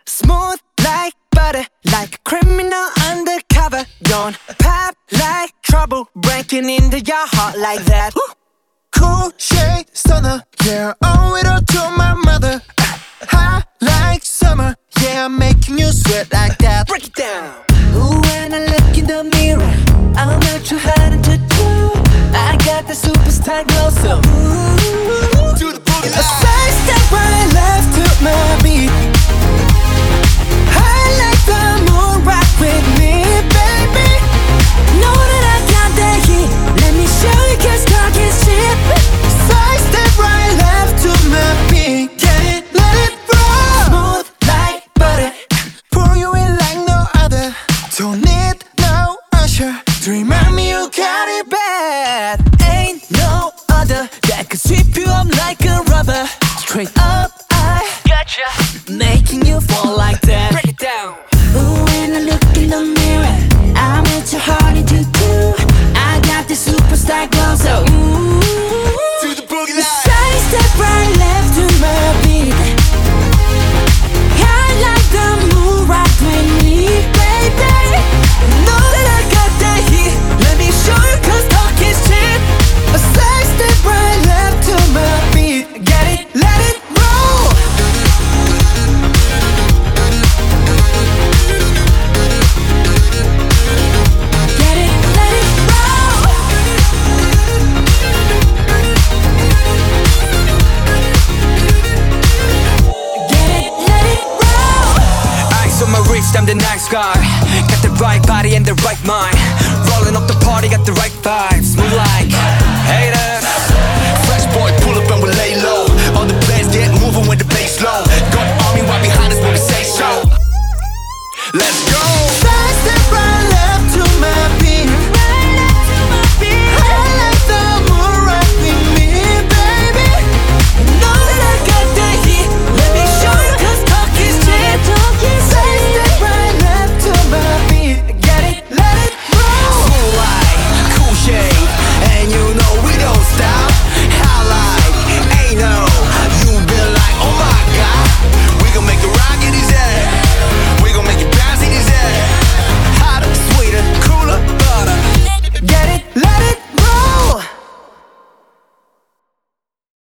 Smooth like butter, like a criminal undercover. Don't pop like trouble, breaking into your heart like that. Cool shade stunner, yeah, owe it all to my mother. Hot like summer, yeah, I'm making you sweat like that. Break it down. Ooh, when I look in the mirror, I'm not too hard to do. I got the superstar glow, so ooh, Do the boogie a line. side step right left to my beat. I like the moon rock with me, baby. Know that I got that heat. Let me show you, 'cause talk is cheap. Side step right left to my beat. Get it, let it roll. Smooth like butter. Pour you in like no other. Don't need no usher to remind me you got it bad. Ain't no other that could sweep you up like a rubber. Straight up, I gotcha, making you fall like that. Break it down. Ooh, when I look in the mirror, I'm at your heart to do. I got the superstar glow, so ooh, Do the boogie line. side step right left to my beat. I like the moon rock with me, baby. Know that I got that heat. Let me show you, 'cause talk is cheap. A side step right left to my beat. Get it, let it roll. Get it, let it roll. Get it, let it roll. Ice on my wrist, I'm the nice guy. Got the right body and the right mind. Rolling up the party, got the right vibes. Move like